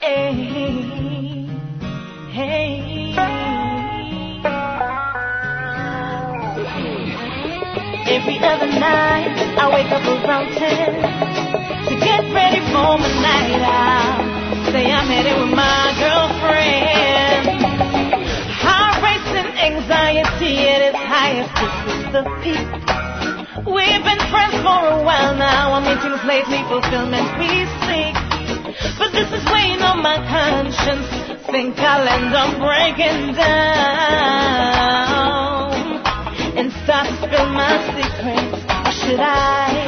Hey, hey. Every other night I wake up around 10 to get ready for my night out. Say I'm headed with my girlfriend. Heart racing, anxiety at its highest. This is the peak. We've been friends for a while now. Our meetings lately, fulfillment we seek. But this is weighing on my conscience. Think I'll end up breaking down and start to spill my secrets. Or should I?